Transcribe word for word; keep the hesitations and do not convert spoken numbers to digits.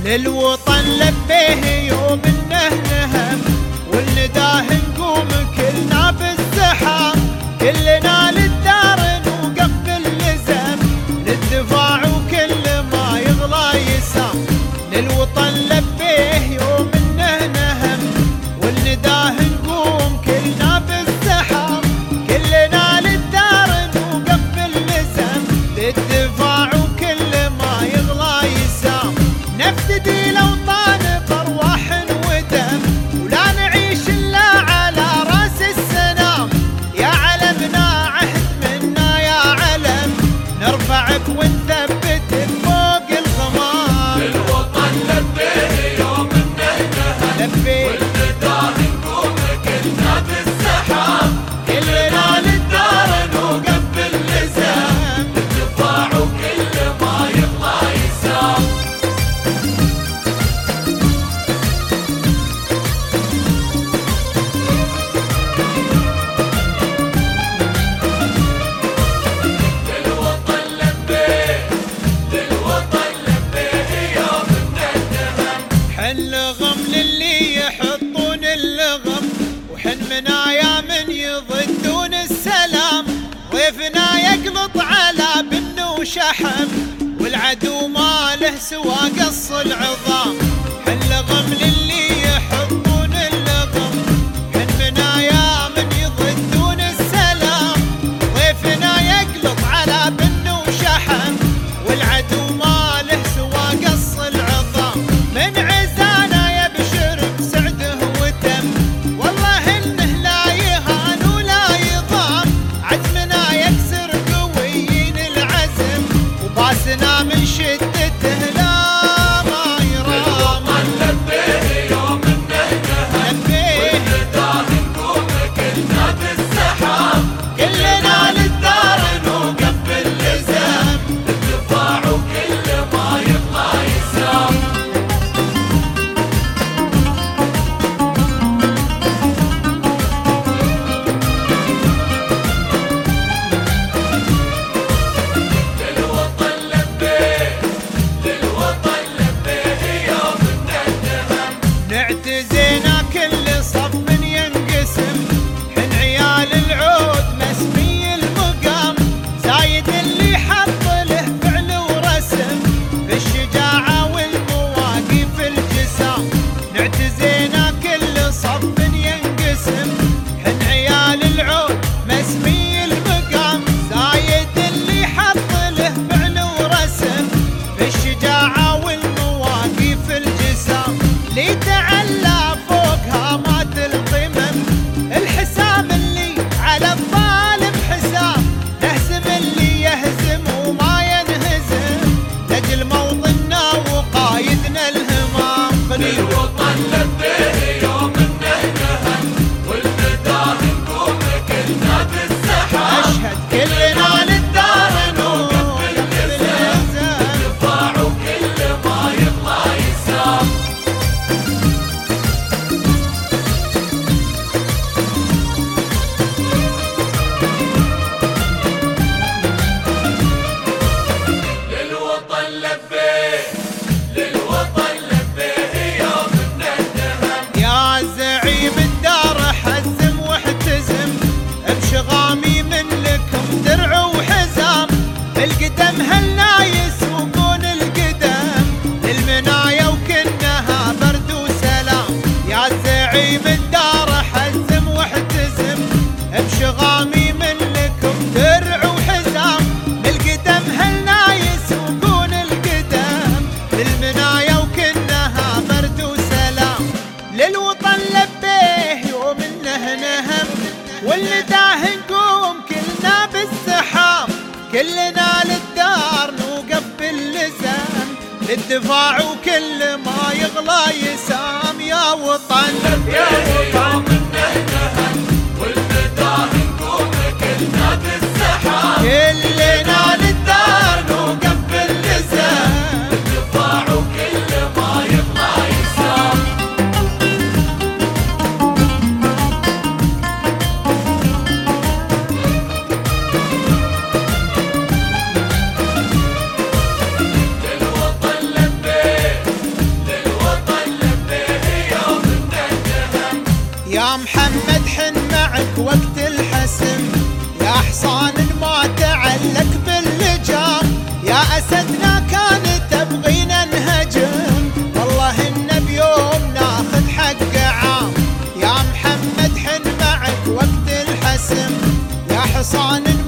للوطن لبيه يوم النهنهم، والنداه نقوم كلنا بالزحام، كلنا للدار نوقف باللزم، للدفاع وكل ما يغلى يسام. للوطن لبيه يوم النهنهم، والنداه نقوم كلنا بالزحام، كلنا للدار نوقف باللزم، للدفاع وكل ما يغلى يسام. نفتدي الأوطان بأرواح ودم، ولا نعيش إلا على راس السنام. يا علمنا عهد منا يا علم، نرفعك ونثبتك فوق الغمام. للوطن لبيه يوم النهنهم، لبيه والنداه نقوم كلنا بالزحام، كلنا للدار نوقف باللزام، للدفاع وكل ما يغلى يسام. للوطن لبيه، للوطن لبيه يوم النهنهم. حن لغم للي يحطون اللغم، وحن منايا من يضدون السلام. ضيفنا يقلط على بن وشحم، والعدو ما له سوى قص العظام. حن لغم للي يحطون اللغم، حن منايا من يضدون السلام. ضيفنا يقلط على بن وشحم، والعدو ما له سوى قص العظام. من عزانا يبشر بسعده وتم، والله انه لا يهان ولا يضام. عزمنا يكسر قويين العزم، وباسنا من شدته لا ما يرام. للوطن لبيه يوم النهنهم، لبيه والنداه نقوم كلنا بالزحام، كلنا للدار نوقف باللزام، للدفاع وكل ما يغلى يسام. للوطن لبيه، للوطن لبيه يوم النهنهم. نعتزينا كل صف ينقسم، حن عيال العود مسمي المقام. زايد اللي حط له فعل ورسم، في الشجاعة والمواقف الجسام. نعتزينا كل صف ينقسم، حن عيال العود مسمي المقام. زايد اللي حط له فعل ورسم، في الشجاعة والمواقف الجسام. لي تعلى فوق هامات القمم، الحسام اللي على الظالم حسام. نهزم اللي يهزم وما ينهزم، لجل موطننا وقايدنا الهمام. للوطن لبيه يوم النهنهم، والنداه نقوم كلنا بالزحام. أشهد كلنا للدار نوقف باللزام، للدفاع وكل ما يغلى يسام. للوطن لبيه، للوطن لبيه يوم النهنهم. يا زعيم الدار حزم واحتزم، بشغامي من لكم درع وحزام. القدم هلنا يسوقون القدم، للمنايا وكنها برد وسلام. يا زعيم الدار حزم واحتزم، بشغامي من لكم درع وحزام. القدم هلنا يسوقون القدم، للمنايا وكنها برد وسلام. للوطن لبيه يوم النهنهم، والنداه نقوم كلنا بالزحام. كلنا للدار نوقف باللزام، للدفاع وكل ما يغلى يسام. يا وطن يا يوم النهنهم، والنداه نقوم كلنا بالزحام، كلنا للدار نوقف باللزام، للدفاع وكل ما يغلى يسام. حصان